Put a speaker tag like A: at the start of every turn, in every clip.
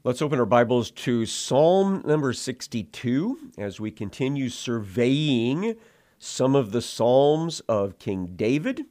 A: Let's open our Bibles to Psalm number 62 as we continue surveying some of the Psalms of King David.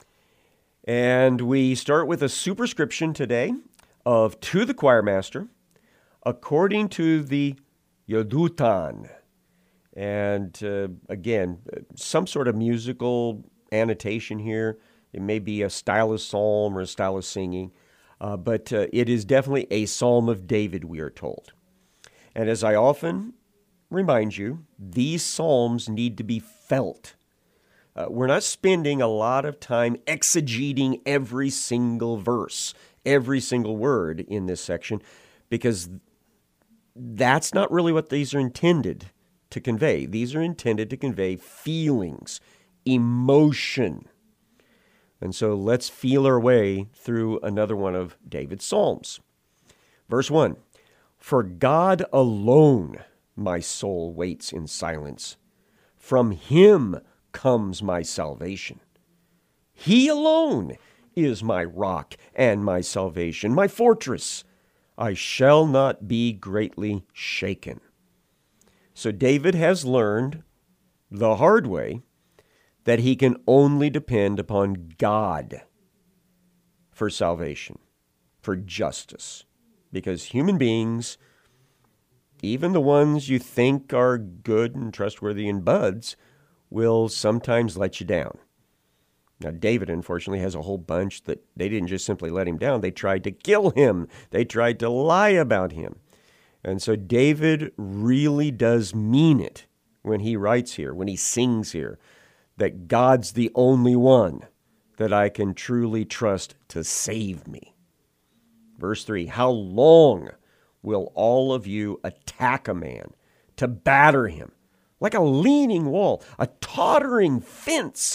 A: And we start with a superscription today of "To the Choir Master, according to the Yedutan." And again, some sort of musical annotation here. It may be a style of psalm or a style of singing. But it is definitely a Psalm of David, we are told. And as I often remind you, these Psalms need to be felt. We're not spending a lot of time exegeting every single verse, every single word in this section, because that's not really what these are intended to convey. These are intended to convey feelings, emotion. And so let's feel our way through another one of David's Psalms. Verse 1, "For God alone my soul waits in silence. From him comes my salvation. He alone is my rock and my salvation, my fortress. I shall not be greatly shaken." So David has learned the hard way that he can only depend upon God for salvation, for justice. Because human beings, even the ones you think are good and trustworthy and buds, will sometimes let you down. Now, David, unfortunately, has a whole bunch that they didn't just simply let him down. They tried to kill him. They tried to lie about him. And so David really does mean it when he writes here, when he sings here, that God's the only one that I can truly trust to save me. Verse 3, "How long will all of you attack a man to batter him like a leaning wall, a tottering fence?"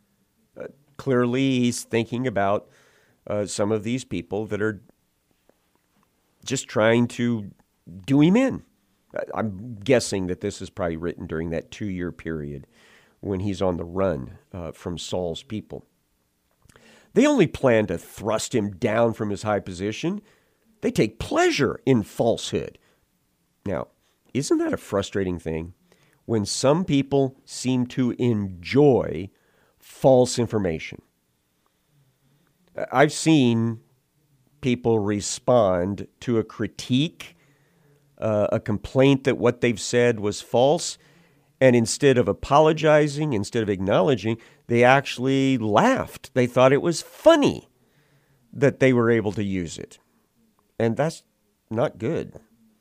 A: Clearly, he's thinking about some of these people that are just trying to do him in. I'm guessing that this is probably written during that 2-year period when he's on the run from Saul's people. They only plan to thrust him down from his high position. They take pleasure in falsehood. Now, isn't that a frustrating thing? When some people seem to enjoy false information. I've seen people respond to a critique, a complaint that what they've said was false, and instead of apologizing, instead of acknowledging, they actually laughed. They thought it was funny that they were able to use it. And that's not good.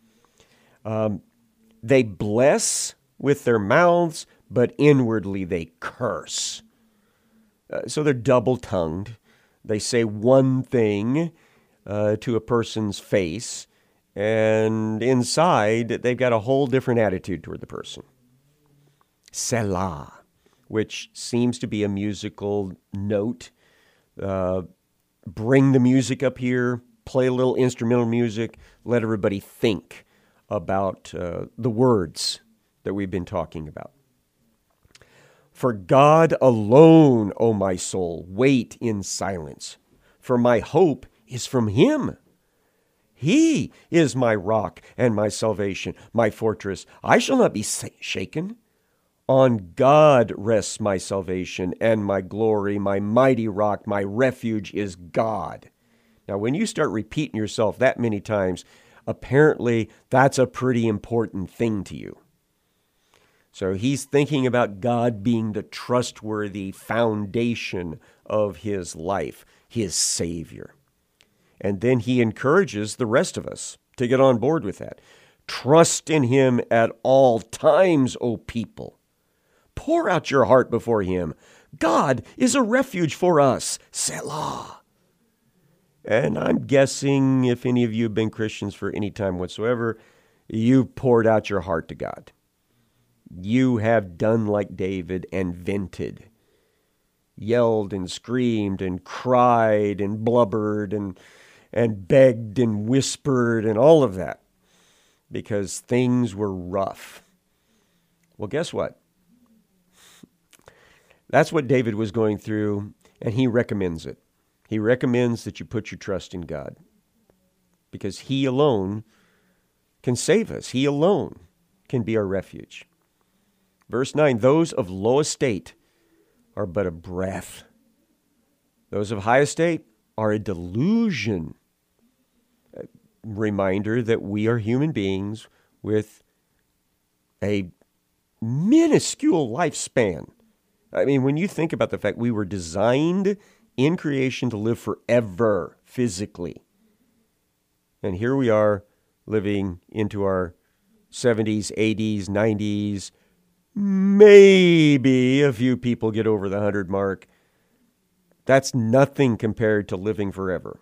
A: They bless with their mouths, but inwardly they curse. So they're double-tongued. They say one thing to a person's face, and inside they've got a whole different attitude toward the person. Selah, which seems to be a musical note. Bring the music up here, play a little instrumental music, let everybody think about the words that we've been talking about. "For God alone, O my soul, wait in silence, for my hope is from him. He is my rock and my salvation, my fortress. I shall not be shaken. On God rests my salvation and my glory, my mighty rock, my refuge is God." Now, when you start repeating yourself that many times, apparently that's a pretty important thing to you. So he's thinking about God being the trustworthy foundation of his life, his Savior. And then he encourages the rest of us to get on board with that. "Trust in him at all times, O people. Pour out your heart before him. God is a refuge for us. Selah." And I'm guessing if any of you have been Christians for any time whatsoever, you've poured out your heart to God. You have done like David and vented, yelled and screamed and cried and blubbered and begged and whispered and all of that because things were rough. Well, guess what? That's what David was going through, and he recommends it. He recommends that you put your trust in God because he alone can save us. He alone can be our refuge. Verse 9, those of low estate are but a breath. Those of high estate are a delusion. A reminder that we are human beings with a minuscule lifespan. I mean, when you think about the fact we were designed in creation to live forever physically. And here we are living into our 70s, 80s, 90s. Maybe a few people get over the 100 mark. That's nothing compared to living forever.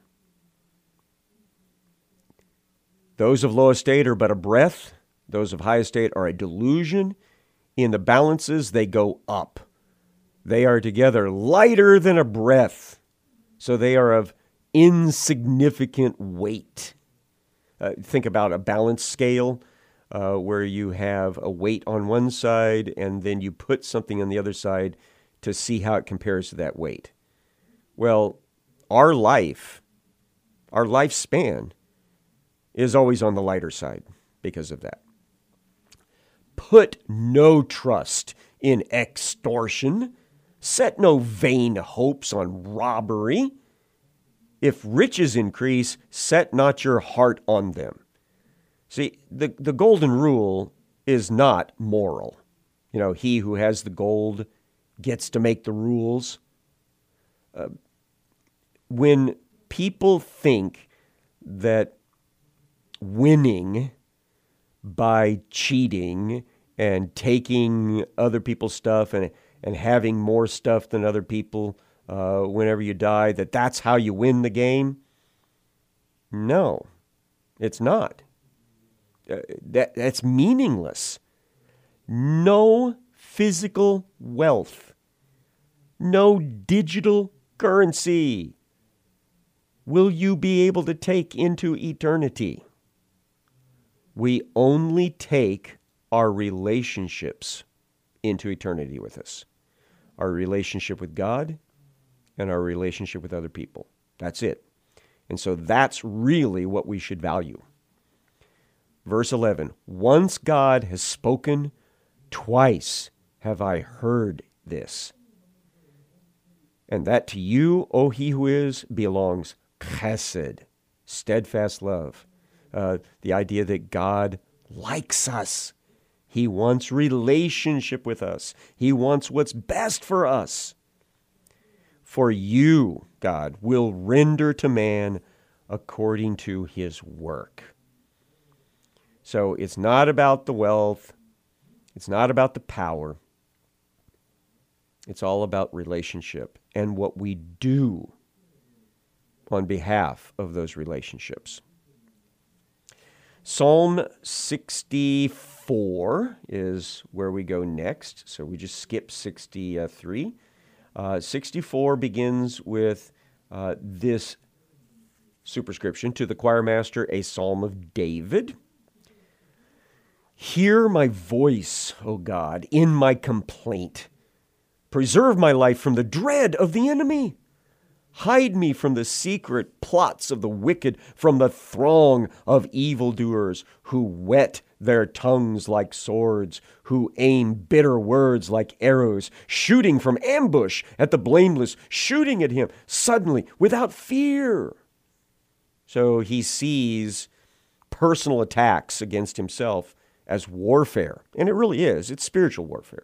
A: Those of low estate are but a breath. Those of high estate are a delusion. In the balances, they go up. They are together lighter than a breath. So they are of insignificant weight. Think about a balance scale where you have a weight on one side and then you put something on the other side to see how it compares to that weight. Well, our lifespan is always on the lighter side because of that. Put no trust in extortion. Set no vain hopes on robbery. If riches increase, set not your heart on them. See, the golden rule is not moral. You know, he who has the gold gets to make the rules. When people think that winning by cheating and taking other people's stuff and having more stuff than other people whenever you die, that's how you win the game. No, it's not. That's meaningless. No physical wealth, no digital currency will you be able to take into eternity. We only take our relationships into eternity with us. Our relationship with God and our relationship with other people. That's it. And so that's really what we should value. Verse 11, once God has spoken, twice have I heard this. And that to you, O he who is, belongs chesed, steadfast love. The idea that God likes us. He wants relationship with us. He wants what's best for us. For you, God, will render to man according to his work. So it's not about the wealth. It's not about the power. It's all about relationship and what we do on behalf of those relationships. Psalm 64 is where we go next. So we just skip 63. 64 begins with this superscription: to the choir master, a psalm of David. Hear my voice, O God, in my complaint. Preserve my life from the dread of the enemy. Hide me from the secret plots of the wicked, from the throng of evildoers who whet their tongues like swords, who aim bitter words like arrows, shooting from ambush at the blameless, shooting at him suddenly without fear. So he sees personal attacks against himself as warfare, and it really is. It's spiritual warfare.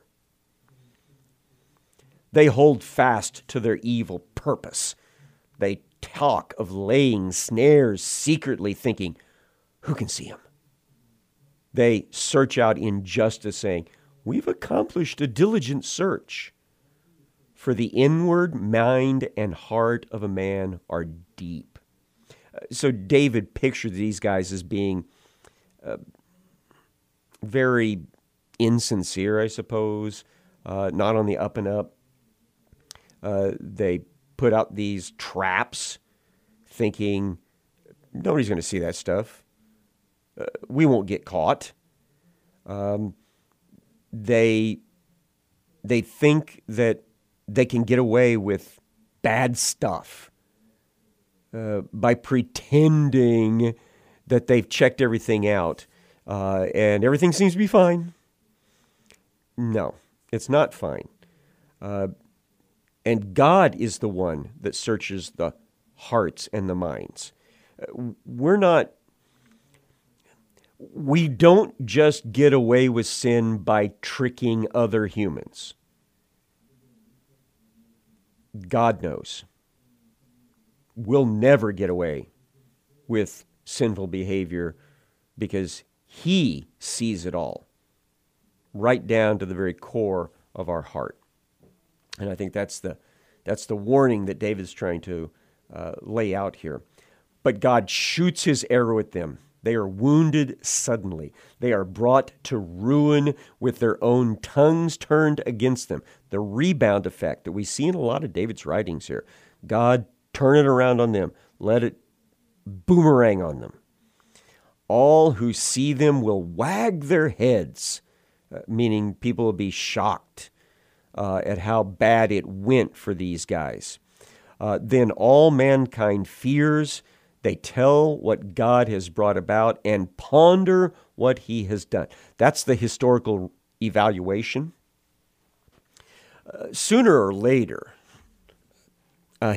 A: They hold fast to their evil purpose. They talk of laying snares secretly, thinking, who can see him? They search out injustice, saying, we've accomplished a diligent search. For the inward mind and heart of a man are deep. So David pictured these guys as being very insincere, I suppose, not on the up and up. They put out these traps thinking, nobody's going to see that stuff. We won't get caught. They think that they can get away with bad stuff by pretending that they've checked everything out. and everything seems to be fine. No, it's not fine. And God is the one that searches the hearts and the minds. We don't just get away with sin by tricking other humans. God knows. We'll never get away with sinful behavior because He sees it all, right down to the very core of our heart. And I think that's the warning that David's trying to lay out here. But God shoots His arrow at them. They are wounded suddenly. They are brought to ruin with their own tongues turned against them. The rebound effect that we see in a lot of David's writings here. God, turn it around on them. Let it boomerang on them. All who see them will wag their heads, meaning people will be shocked at how bad it went for these guys. Then all mankind fears. They tell what God has brought about and ponder what He has done. That's the historical evaluation. Sooner or later, a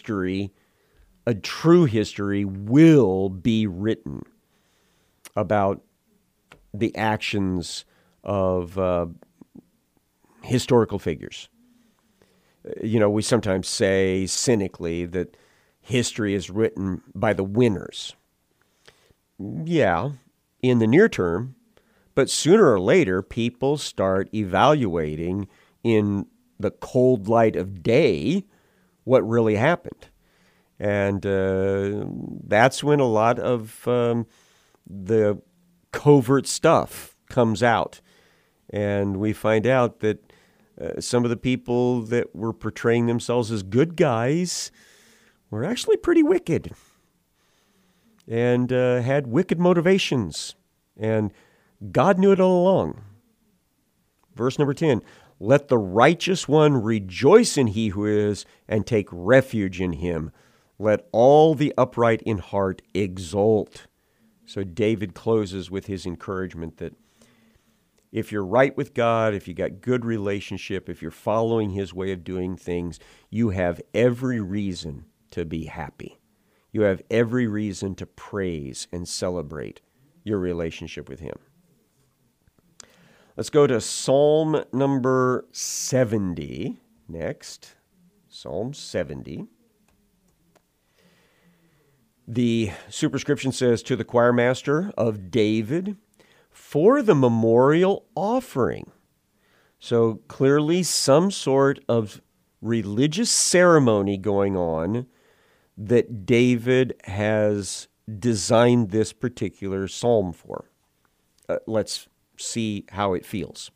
A: true history will be written about the actions of historical figures. We sometimes say cynically that history is written by the winners. Yeah, in the near term, but sooner or later, people start evaluating in the cold light of day what really happened. And that's when a lot of the covert stuff comes out. And we find out that some of the people that were portraying themselves as good guys were actually pretty wicked and had wicked motivations. And God knew it all along. Verse number 10, let the righteous one rejoice in He who is, and take refuge in Him. Let all the upright in heart exult. So David closes with his encouragement that if you're right with God, if you got good relationship, if you're following His way of doing things, you have every reason to be happy. You have every reason to praise and celebrate your relationship with Him. Let's go to Psalm number 70 next. Psalm 70. The superscription says, to the choir master of David, for the memorial offering. So clearly some sort of religious ceremony going on that David has designed this particular psalm for. Let's see how it feels.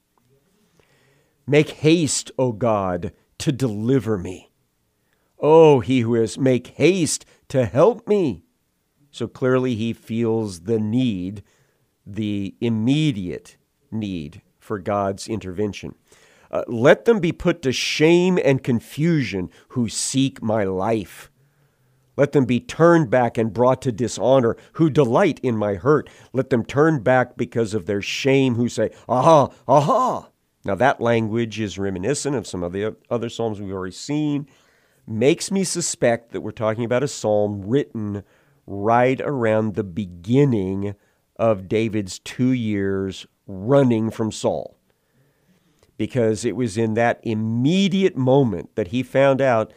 A: Make haste, O God, to deliver me. O He who is, make haste to help me. So clearly he feels the need, the immediate need for God's intervention. Let them be put to shame and confusion who seek my life. Let them be turned back and brought to dishonor who delight in my hurt. Let them turn back because of their shame who say, aha, aha. Now that language is reminiscent of some of the other psalms we've already seen. Makes me suspect that we're talking about a psalm written right around the beginning of David's 2 years running from Saul. Because it was in that immediate moment that he found out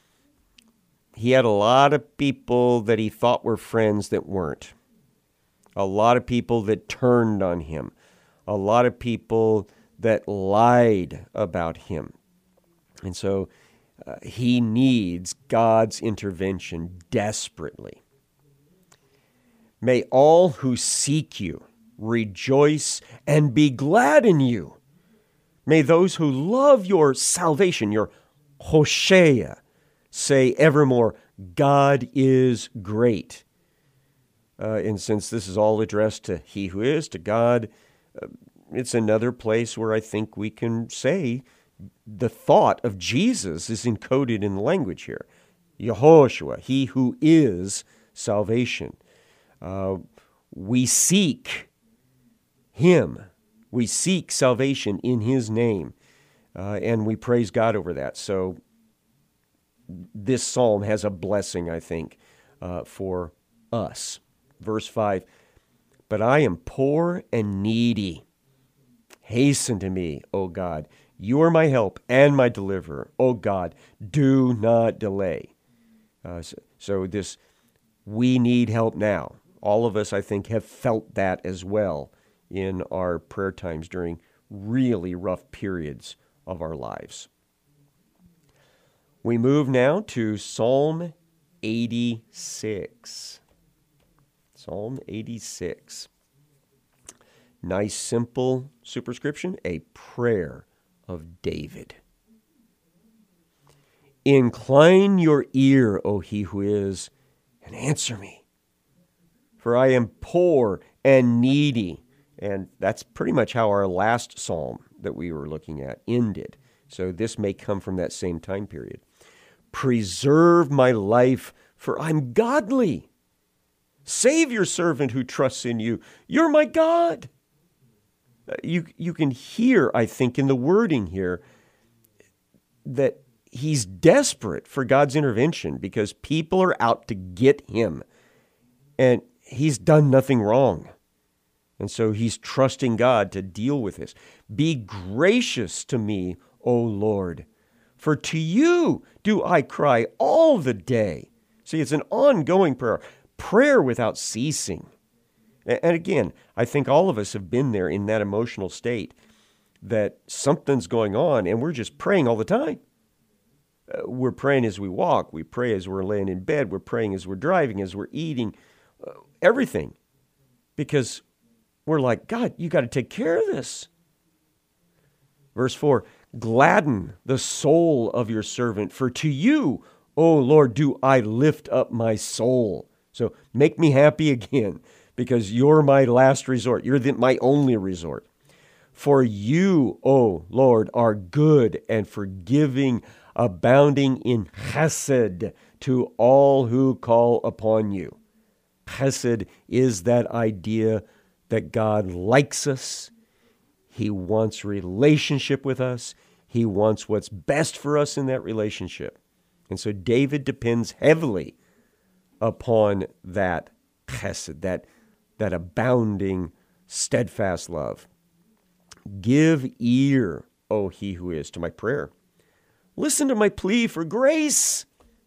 A: he had a lot of people that he thought were friends that weren't. A lot of people that turned on him. A lot of people that lied about him. And so he needs God's intervention desperately. May all who seek you rejoice and be glad in you. May those who love your salvation, your Hoshea, say evermore, God is great. And since this is all addressed to He who is, to God, it's another place where I think we can say the thought of Jesus is encoded in the language here. Yehoshua, He who is salvation. We seek Him. We seek salvation in His name, and we praise God over that. So this psalm has a blessing, I think, for us. Verse 5, but I am poor and needy. Hasten to me, O God. You are my help and my deliverer. O God, do not delay. So this, we need help now. All of us, I think, have felt that as well in our prayer times during really rough periods of our lives. We move now to Psalm 86. Psalm 86. Nice, simple superscription, a prayer of David. Incline your ear, O He who is, and answer me. For I am poor and needy. And that's pretty much how our last psalm that we were looking at ended. So this may come from that same time period. Preserve my life, for I'm godly. Save your servant who trusts in you. You're my God. You can hear, I think, in the wording here that he's desperate for God's intervention because people are out to get him. And he's done nothing wrong. And so he's trusting God to deal with this. Be gracious to me, O Lord, for to you do I cry all the day. See, it's an ongoing prayer without ceasing. And again, I think all of us have been there in that emotional state that something's going on and we're just praying all the time. We're praying as we walk. We pray as we're laying in bed. We're praying as we're driving, as we're eating, everything. Because we're like, God, you got to take care of this. Verse 4, gladden the soul of your servant, for to you, O Lord, do I lift up my soul. So make me happy again, because you're my last resort. You're my only resort. For you, O Lord, are good and forgiving, abounding in chesed to all who call upon you. Chesed is that idea that God likes us. He wants relationship with us. He wants what's best for us in that relationship. And so David depends heavily upon that chesed, that abounding, steadfast love. Give ear, O He who is, to my prayer. Listen to my plea for grace.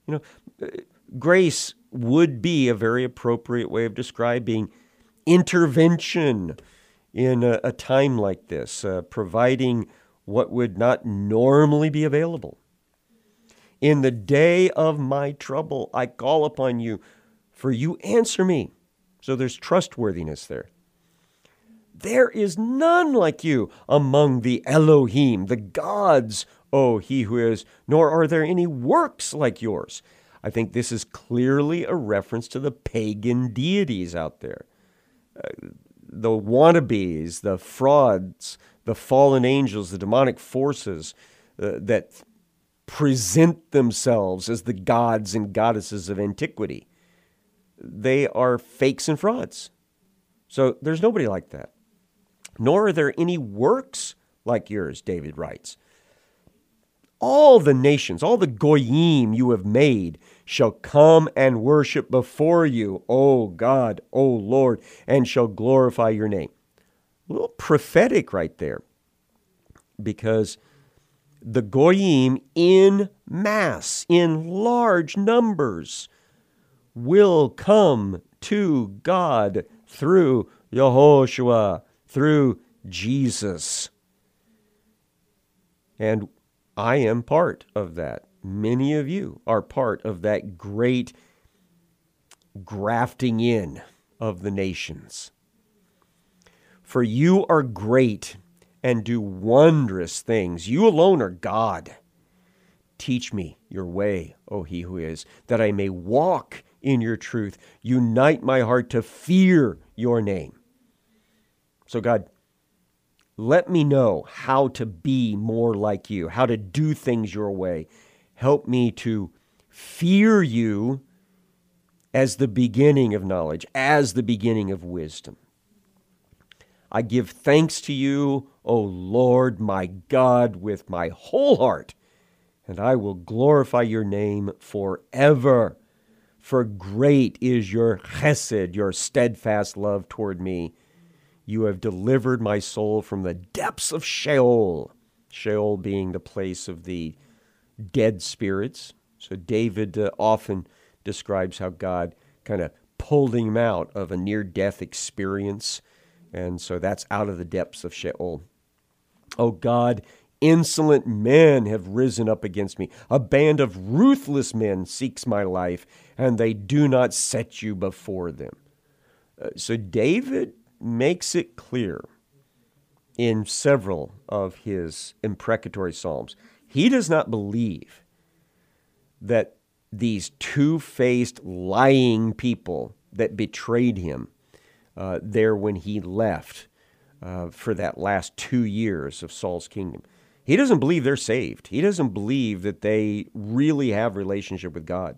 A: Grace would be a very appropriate way of describing intervention in a time like this, providing what would not normally be available. In the day of my trouble, I call upon you, for you answer me. So there's trustworthiness there. There is none like you among the Elohim, the gods, O He who is, nor are there any works like yours. I think this is clearly a reference to the pagan deities out there. The wannabes, the frauds, the fallen angels, the demonic forces that present themselves as the gods and goddesses of antiquity. They are fakes and frauds. So there's nobody like that. Nor are there any works like yours, David writes. All the nations, all the goyim you have made shall come and worship before you, O God, O Lord, and shall glorify your name. A little prophetic right there, because the goyim in mass, in large numbers, will come to God through Yehoshua, through Jesus. And I am part of that. Many of you are part of that great grafting in of the nations. For you are great and do wondrous things. You alone are God. Teach me your way, O He who is, that I may walk in your truth. Unite my heart to fear your name. So God, let me know how to be more like you, how to do things your way. Help me to fear you as the beginning of knowledge, as the beginning of wisdom. I give thanks to you, O Lord my God, with my whole heart, and I will glorify your name forever. For great is your chesed, your steadfast love toward me. You have delivered my soul from the depths of Sheol. Sheol being the place of the dead spirits. So David often describes how God kind of pulled him out of a near-death experience. And so that's out of the depths of Sheol. Oh God, insolent men have risen up against me. A band of ruthless men seeks my life, and they do not set you before them. So David makes it clear in several of his imprecatory psalms. He does not believe that these two-faced, lying people that betrayed him there when he left for that last 2 years of Saul's kingdom, he doesn't believe they're saved. He doesn't believe that they really have relationship with God.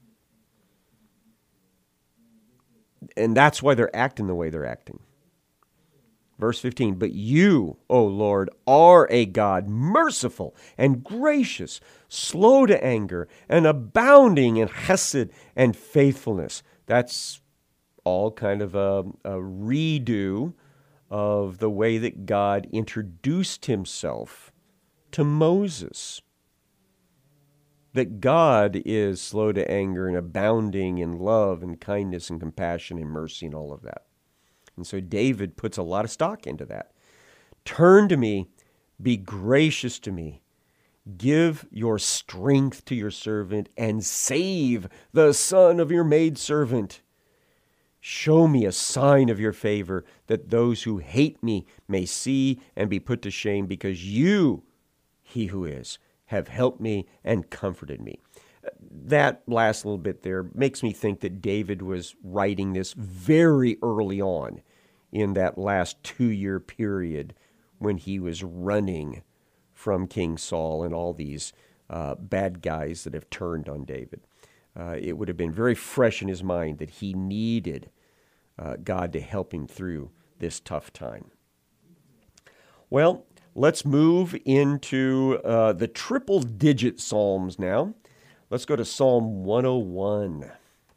A: And that's why they're acting the way they're acting. Verse 15, but you, O Lord, are a God merciful and gracious, slow to anger, and abounding in chesed and faithfulness. That's all kind of a redo of the way that God introduced himself to Moses. That God is slow to anger and abounding in love and kindness and compassion and mercy and all of that. And so David puts a lot of stock into that. Turn to me, be gracious to me, give your strength to your servant, and save the son of your maidservant. Show me a sign of your favor, that those who hate me may see and be put to shame, because you, he who is, have helped me and comforted me. That last little bit there makes me think that David was writing this very early on in that last 2-year period when he was running from King Saul and all these bad guys that have turned on David. It would have been very fresh in his mind that he needed God to help him through this tough time. Well, let's move into the triple-digit Psalms now. Let's go to Psalm 101.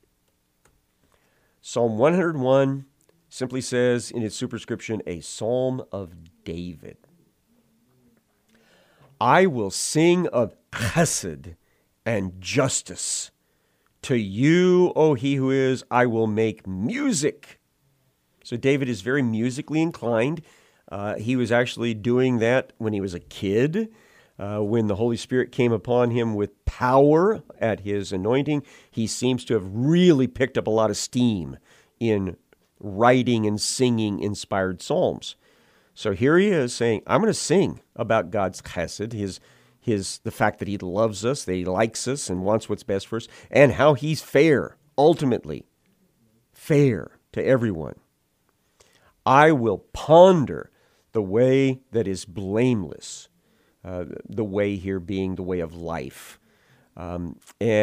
A: Psalm 101 simply says in its superscription, a psalm of David. I will sing of chesed and justice. To you, O he who is, I will make music. So David is very musically inclined. He was actually doing that when he was a kid. When the Holy Spirit came upon him with power at his anointing, he seems to have really picked up a lot of steam in writing and singing inspired psalms. So here he is saying, I'm going to sing about God's chesed, the fact that he loves us, that he likes us and wants what's best for us, and how he's fair, ultimately fair to everyone. I will ponder the way that is blameless, the way here being the way of life. Oh,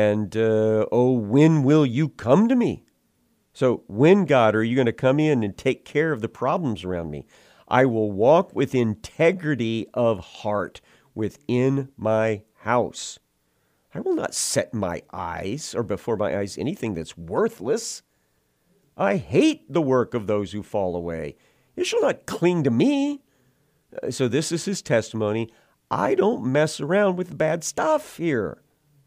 A: when will you come to me? So when, God, are you going to come in and take care of the problems around me? I will walk with integrity of heart within my house. I will not set my eyes, or before my eyes, anything that's worthless. I hate the work of those who fall away. It shall not cling to me. So this is his testimony. I don't mess around with bad stuff here.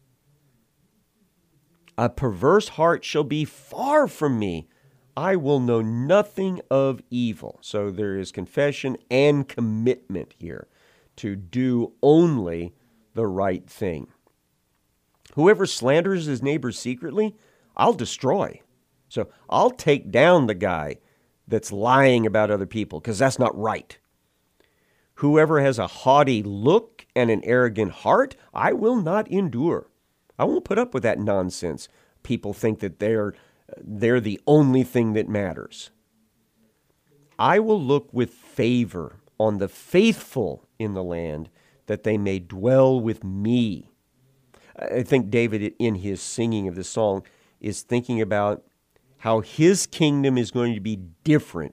A: A perverse heart shall be far from me. I will know nothing of evil. So there is confession and commitment here to do only the right thing. Whoever slanders his neighbor secretly, I'll destroy. So I'll take down the guy that's lying about other people, because that's not right. Whoever has a haughty look and an arrogant heart, I will not endure. I won't put up with that nonsense. People think that they're the only thing that matters. I will look with favor on the faithful in the land, that they may dwell with me. I think David, in his singing of this song, is thinking about how his kingdom is going to be different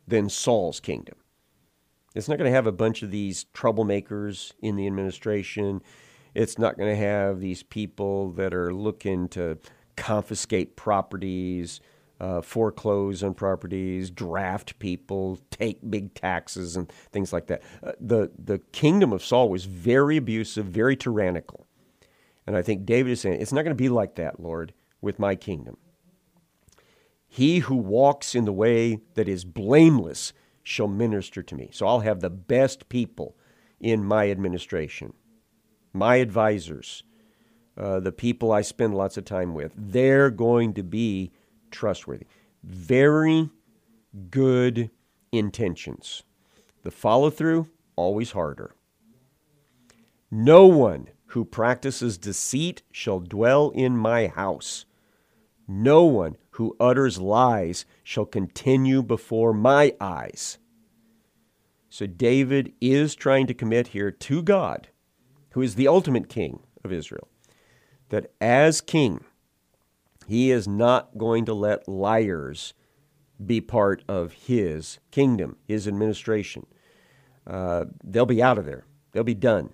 A: than Saul's kingdom. It's not going to have a bunch of these troublemakers in the administration. It's not going to have these people that are looking to confiscate properties, foreclose on properties, draft people, take big taxes, and things like that. The kingdom of Saul was very abusive, very tyrannical. And I think David is saying, it's not going to be like that, Lord, with my kingdom. He who walks in the way that is blameless shall minister to me. So I'll have the best people in my administration, my advisors, the people I spend lots of time with. They're going to be trustworthy. Very good intentions. The follow-through, always harder. No one who practices deceit shall dwell in my house. No one who utters lies shall continue before my eyes. So David is trying to commit here to God, who is the ultimate king of Israel, that as king, he is not going to let liars be part of his kingdom, his administration. They'll be out of there. They'll be done.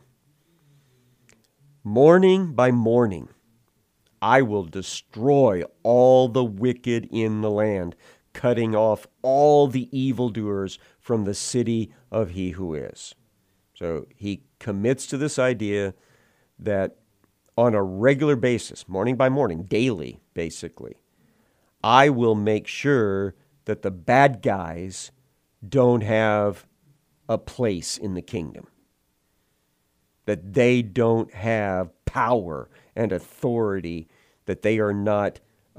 A: Morning by morning, I will destroy all the wicked in the land, cutting off all the evildoers from the city of he who is. So he commits to this idea that on a regular basis, morning by morning, daily, basically, I will make sure that the bad guys don't have a place in the kingdom, that they don't have power and authority, that they are not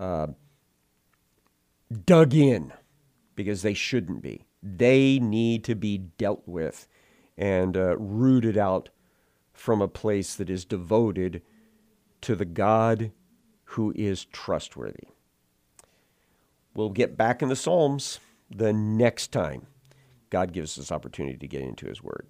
A: dug in because they shouldn't be. They need to be dealt with and rooted out from a place that is devoted to the God who is trustworthy. We'll get back in the Psalms the next time God gives us opportunity to get into his word.